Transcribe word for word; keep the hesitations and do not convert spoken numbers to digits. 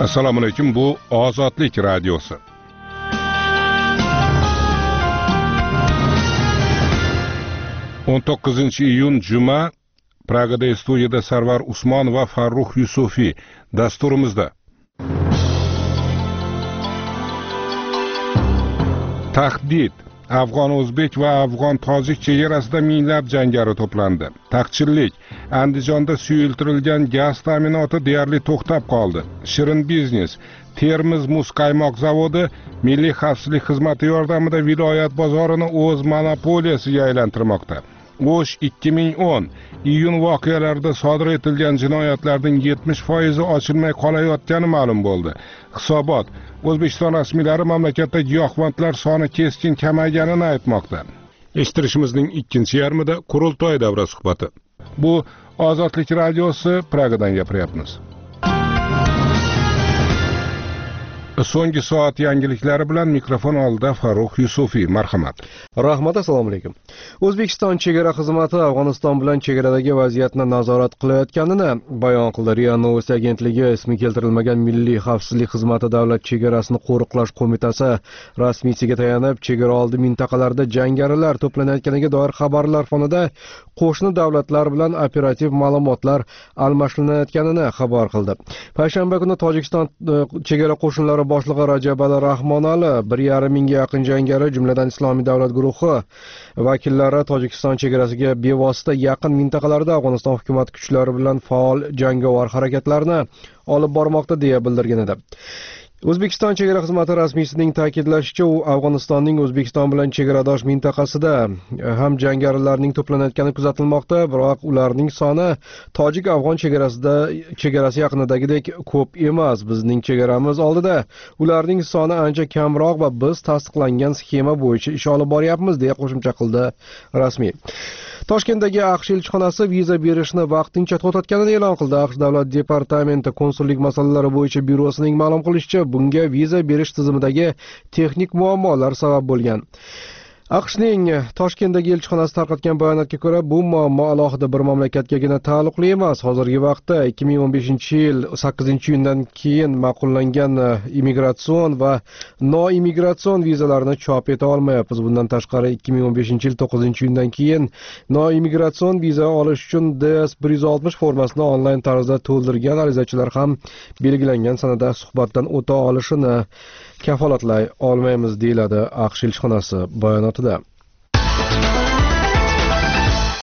Assalomu alaykum, bu Ozodlik radiosi. o'n to'qqizinchi iyun juma, Pragada studiyada Sarvar Usmon va Farruh Yusufiy dasturimizda. Tahdid. Afg'on o'zbek va afg'on tojik chegarasida minglab jangari to'plandi. Taqchillik. Andijonda suyultirilgan gaz ta'minoti deyarli to'xtab qoldi. Shirin biznes. Termiz muz qaymoq zavodi Milliy xavfsizlik xizmati yordamida viloyat bozorini o'z monopoliyasiga aylantirmoqda. O'sh ikki ming o'n iyun voqealarida sodir etilgan jinoyatlarning yetmish foizi ochilmay qolayotgani ma'lum bo'ldi. Hisobot. O'zbekiston rasmiylari mamlakatda giyohvandlar soni keskin kamayganini aytmoqda. Eshittirishimizning ikkinchi yarmida qurultoy davra suhbati. Bu Ozodlik radiosi, Pragadan gapiryapmiz. So'nggi soat yangiliklari bilan mikrofon oldida Farruh Yusufiy. Marhamat. Rahmat, assalomu alaykum. O'zbekiston chegara xizmati Afg'oniston bilan chegaradagi vaziyatni nazorat qilayotganini bayon qildi. RIA Novosti agentligi ismi keltirilmagan Milliy xavfsizlik xizmati davlat chegarasini qo'riqlash qo'mitasi rasmiysiga tayanib, chegara oldi mintaqalarda jangarilar to'planayotganiga doir xabarlar fonida qo'shni davlatlar bilan operativ ma'lumotlar almashlanayotganini xabar qildi. Payshanba kuni Tojikiston chegara qo'shinlari boshlig'i Rajabali Rahmonali bir yarim mingga yaqin jangari, jumladan Islomiy davlat guruhi vakillari Tojikiston chegarasiga bevosita yaqin mintaqalarda Afg'oniston hukumat kuchlari bilan faol jangovar harakatlarni olib bormoqda deya bildirgan edi. O'zbekiston chegara xizmati rasmiysining ta'kidlashicha, u Afg'onistonning O'zbekiston bilan chegaradosh mintaqasida ham jangarilarning to'planayotgani kuzatilmoqda, biroq ularning soni tojik-afg'on chegarasida chegarasi yaqinidagidek ko'p emas. Bizning chegaramiz oldida ularning soni ancha kamroq va biz tasdiqlangan sxema bo'yicha ish olib boryapmiz deya qo'shimcha qildi rasmiy. Toshkentdagi AQSh elchixonasi viza berishni vaqtincha to'xtatganini e'lon qildi. AQSh davlat departamenti konsullik masalalari bo'yicha byurosining ma'lum qilishicha, bunga viza berish tizimidagi texnik muammolar sabab bo'lgan. AQShning Toshkentdagi elchixonasi tarqatgan bayonotga ko'ra, bu muammo alohida bir mamlakatgagina taalluqli emas. Hozirgi vaqtda ikki ming o'n beshinchi yil sakkizinchi iyundan keyin ma'qullangan immigratsion va noimmigratsion vizalarni chop eta olmayapmiz. Bundan tashqari ikki ming o'n beshinchi yil to'qqizinchi iyundan keyin noimmigratsion viza olish uchun D S bir yuz oltmish formasini onlayn tarzda to'ldirgan arizachilar ham belgilangan sanada suhbatdan o'ta olishini kafolatlay olmaymiz, deyiladi AQSh elchixonasi bayonotida.